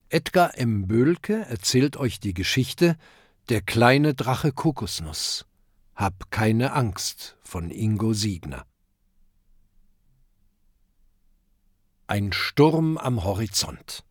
Edgar M. Böhlke erzählt euch die Geschichte Der kleine Drache Kokosnuss. Hab keine Angst von Ingo Siegner. Ein Sturm am Horizont.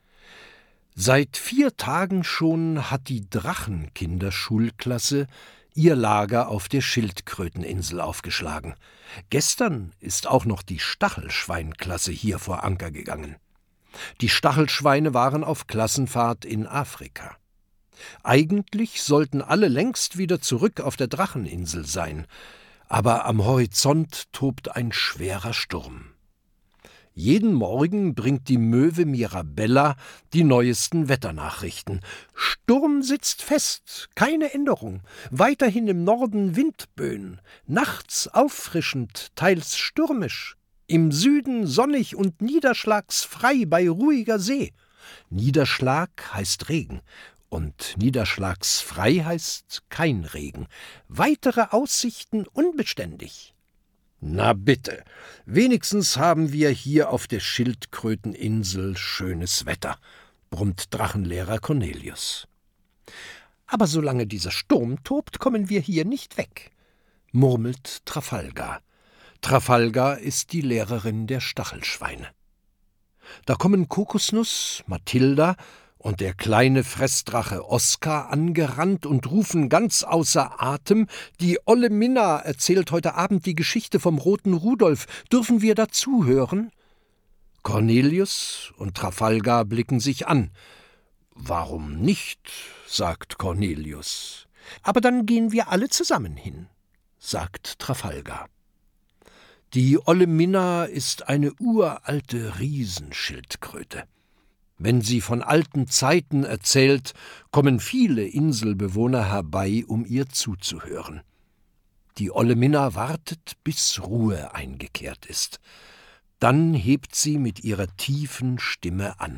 Seit 4 Tagen schon hat die Drachenkinderschulklasse ihr Lager auf der Schildkröteninsel aufgeschlagen. Gestern ist auch noch die Stachelschweinklasse hier vor Anker gegangen. Die Stachelschweine waren auf Klassenfahrt in Afrika. Eigentlich sollten alle längst wieder zurück auf der Dracheninsel sein, aber am Horizont tobt ein schwerer Sturm. Jeden Morgen bringt die Möwe Mirabella die neuesten Wetternachrichten. Sturm sitzt fest, keine Änderung. Weiterhin im Norden Windböen, nachts auffrischend, teils stürmisch. Im Süden sonnig und niederschlagsfrei bei ruhiger See. Niederschlag heißt Regen und niederschlagsfrei heißt kein Regen. Weitere Aussichten unbeständig. Na bitte, wenigstens haben wir hier auf der Schildkröteninsel schönes Wetter, brummt Drachenlehrer Cornelius. Aber solange dieser Sturm tobt, kommen wir hier nicht weg, murmelt Trafalgar. Trafalgar ist die Lehrerin der Stachelschweine. Da kommen Kokosnuss, Mathilda und der kleine Fressdrache Oskar angerannt und rufen ganz außer Atem: »Die olle Minna erzählt heute Abend die Geschichte vom roten Rudolf. Dürfen wir dazuhören?« Cornelius und Trafalgar blicken sich an. »Warum nicht?« sagt Cornelius. »Aber dann gehen wir alle zusammen hin«, sagt Trafalgar. Die olle Minna ist eine uralte Riesenschildkröte. Wenn sie von alten Zeiten erzählt, kommen viele Inselbewohner herbei, um ihr zuzuhören. Die olle Minna wartet, bis Ruhe eingekehrt ist. Dann hebt sie mit ihrer tiefen Stimme an.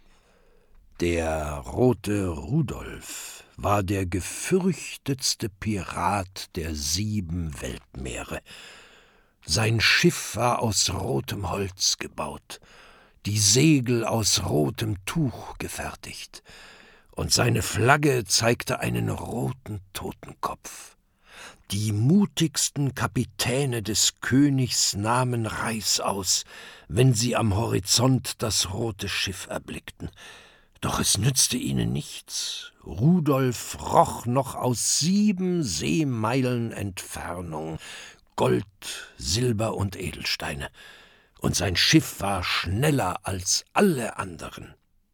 Der rote Rudolf war der gefürchtetste Pirat der 7 Weltmeere. Sein Schiff war aus rotem Holz gebaut, die Segel aus rotem Tuch gefertigt, und seine Flagge zeigte einen roten Totenkopf. Die mutigsten Kapitäne des Königs nahmen Reißaus, wenn sie am Horizont das rote Schiff erblickten. Doch es nützte ihnen nichts. Rudolf roch noch aus 7 Seemeilen Entfernung Gold, Silber und Edelsteine, und sein Schiff war schneller als alle anderen.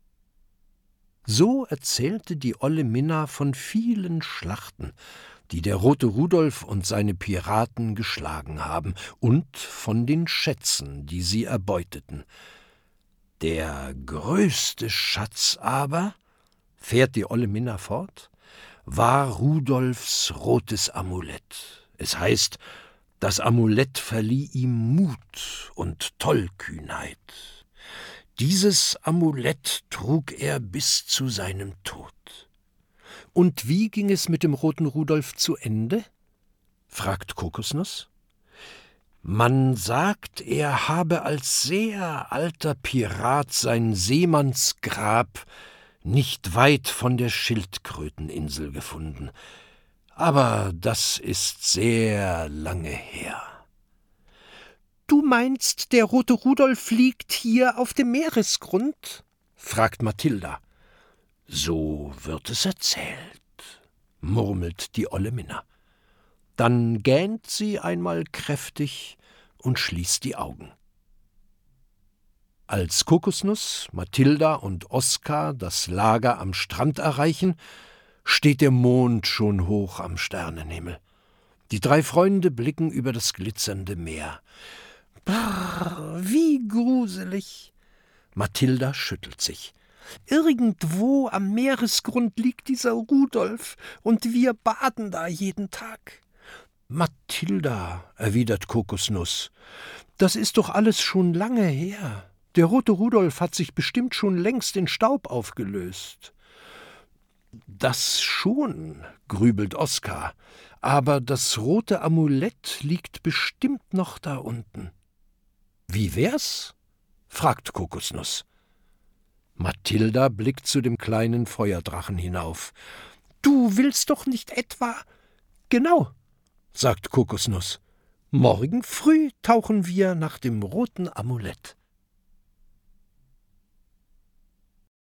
So erzählte die olle Minna von vielen Schlachten, die der rote Rudolf und seine Piraten geschlagen haben, und von den Schätzen, die sie erbeuteten. Der größte Schatz aber, fährt die olle Minna fort, war Rudolfs rotes Amulett. Es heißt, das Amulett verlieh ihm Mut und Tollkühnheit. Dieses Amulett trug er bis zu seinem Tod. Und wie ging es mit dem roten Rudolf zu Ende? Fragt Kokosnuss. Man sagt, er habe als sehr alter Pirat sein Seemannsgrab nicht weit von der Schildkröteninsel gefunden. Aber das ist sehr lange her. »Du meinst, der rote Rudolf liegt hier auf dem Meeresgrund?« fragt Mathilda. »So wird es erzählt«, murmelt die olle Minna. Dann gähnt sie einmal kräftig und schließt die Augen. Als Kokosnuss, Mathilda und Oskar das Lager am Strand erreichen, steht der Mond schon hoch am Sternenhimmel. Die 3 Freunde blicken über das glitzernde Meer. Brrr, wie gruselig! Mathilda schüttelt sich. Irgendwo am Meeresgrund liegt dieser Rudolf, und wir baden da jeden Tag. Mathilda, erwidert Kokosnuss, das ist doch alles schon lange her. Der rote Rudolf hat sich bestimmt schon längst in Staub aufgelöst. Das schon, grübelt Oskar, aber das rote Amulett liegt bestimmt noch da unten. Wie wär's? fragt Kokosnuss. Mathilda blickt zu dem kleinen Feuerdrachen hinauf. »Du willst doch nicht etwa?« »Genau«, sagt Kokosnuss. »Morgen früh tauchen wir nach dem roten Amulett.«